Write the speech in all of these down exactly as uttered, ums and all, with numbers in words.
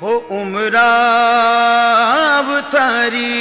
हो उमराव थारी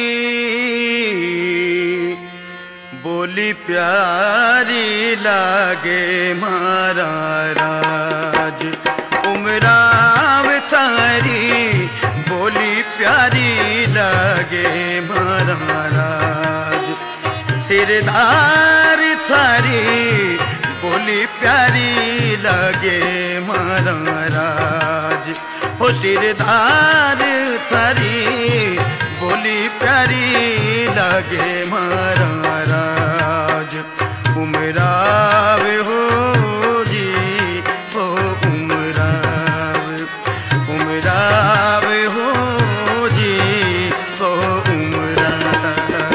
बोली प्यारी लागे मारा राज। उमराव थारी बोली प्यारी लागे मारा राज। सिरदार थारी बोली प्यारी लागे मारा राज। हो सिरदार थारी बोली प्यारी लागे मारा राज। उमराव हो जी हो उमराव, उमराव हो जी हो उमराव।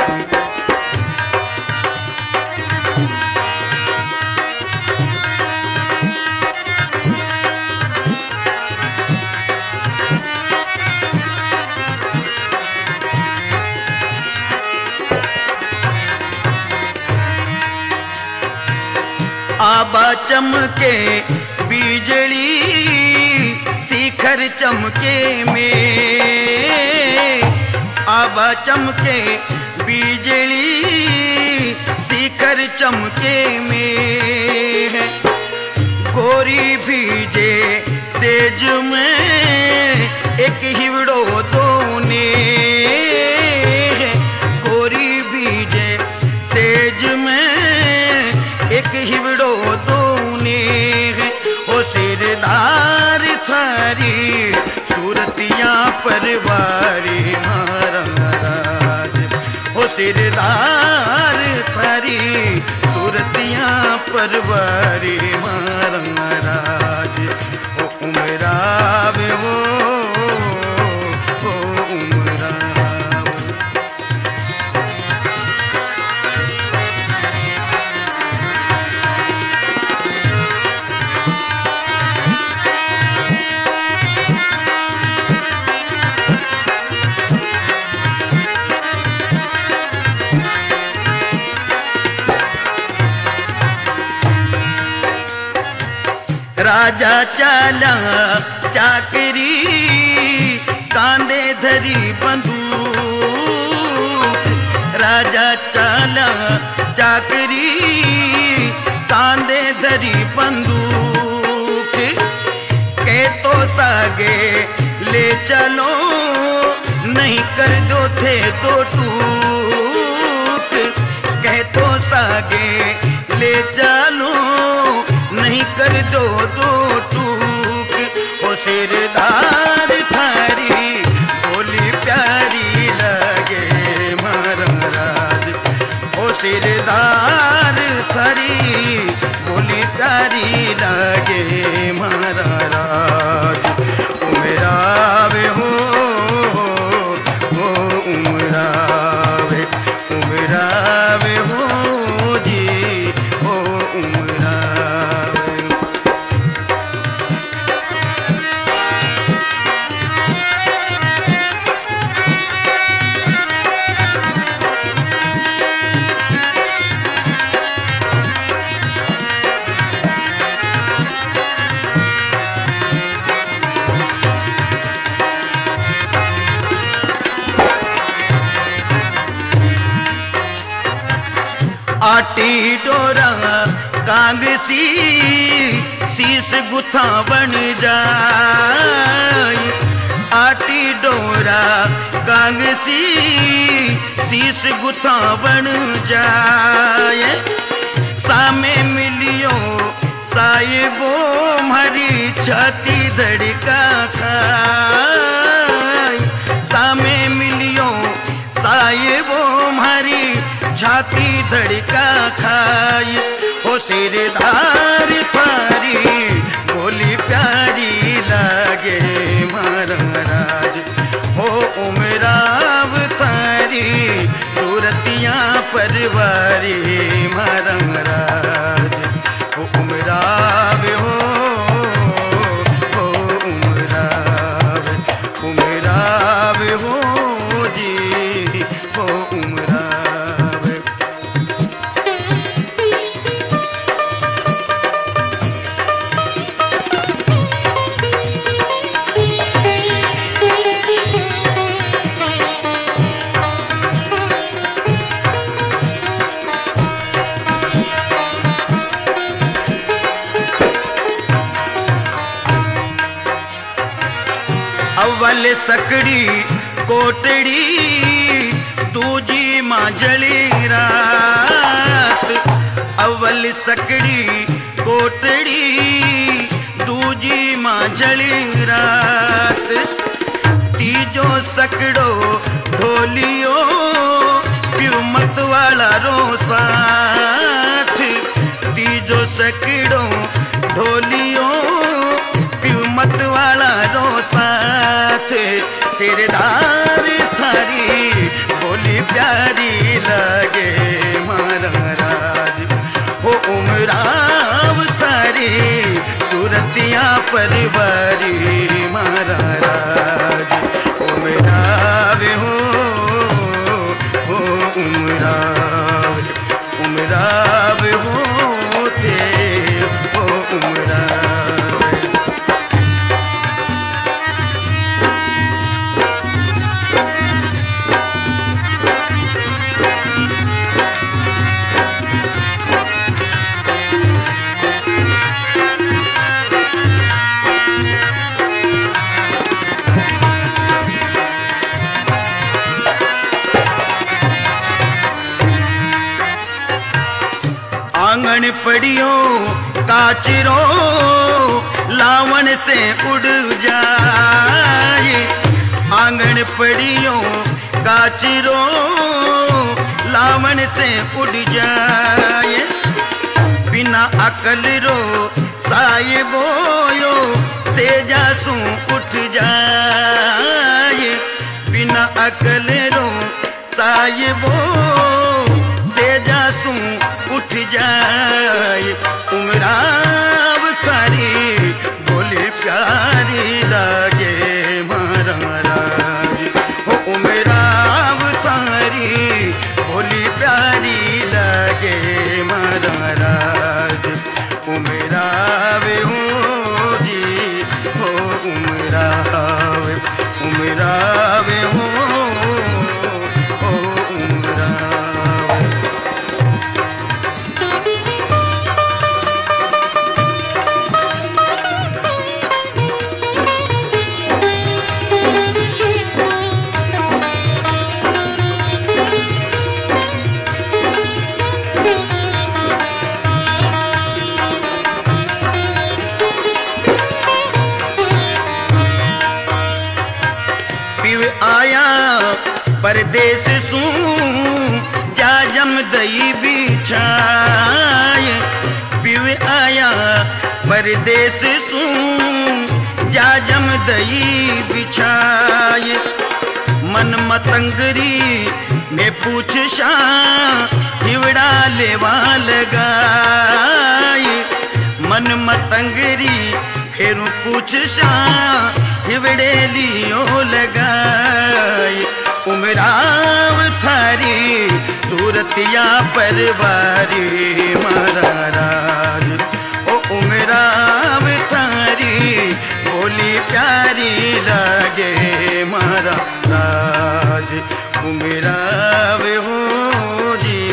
आबा चमके बिजली शिखर चमके में, आबा चमके बिजली शिखर चमके में। गोरी भीजे सेज में एक हिवड़ो दोने, गोरी भीजे सेज में एक हिवड़ो दोने। ओ सिरदार थारी सूरतियां परवारी मारा राज। ओ सिरदार थारी सूरतियां परवारी मारा राज। ओ उमराव वो राजा चाला चाकरी कांदे धरी बंदूक। राजा चाला चाकरी कांदे धरी बंदूक। के तो सागे ले चलो नहीं कर जो थे तो टूक। कह तो सागे ले चलो नहीं कर दो दो टूक। ओ सिरदार थारी बोली प्यारी लगे मारा राज। ओ सिरदार थारी बोली प्यारी लगे मारा राज। उमराव हो हो उमराव, उमराव हो जी हो उमराव। आटी डोरा कांगसी शीस गुथा बन जाए। आटी डोरा कांगसी शीस गुथा बन जाए। सामे मिलियो साहिबो हमारी छाती धड़का खाए। सामे मिलियो साहिबो हमारी छाती धड़का खाई। हो सिरदार थारी बोली प्यारी लागे मारा राज। हो उमराव थारी सूरतियां परवारी मारा राज। हो उमराव हो हो उमराव, उमराव हो जी हो उमराव। अवल सकड़ी कोटड़ी दूजी मांझली रात, अवल सकड़ी कोटड़ी दूजी मांझली रात, तीजो सकड़ो ढोलियो पियो मत वाला रो साथ, तीजो सकड़ो ढोलियो पियो मत वाला रो साथ, सिरदार थारी बोली प्यारी लगे महाराज, हो उमराव सारी सूरतिया परवारी महाराज, उमराव हो हो उमराव, उमराव हो थे हो उमराव। आंगन पड़ियो काचरो लावण से उड़ जाए, आंगन पड़ियो काचरो लावण से उड़ जाए, बिना अकल रो साहिबोयो से जासू उठ जाए, बिना अकल रो साहिबो से जासू उठ जाए, उमराव सारी बोले प्यारी लागे महाराज, हो उमराव सारी बोली प्यारी लागे महाराज, उमराव हो जी हो उमराव, उमराव हो आया परदेस सू जा जम दई बिछाए, पिव आया परदेस सू जा जम दई बिछाए, मन मतंगरी में पूछ शाह हिवड़ा लेवा लगाए, मन मतंगरी फिर पूछ शाह हिवड़े लियो लगाए, उमराव थारी सूरतिया परवारी महाराज, ओ उमराव थारी बोली प्यारी लागे महाराज, उमराव हो जी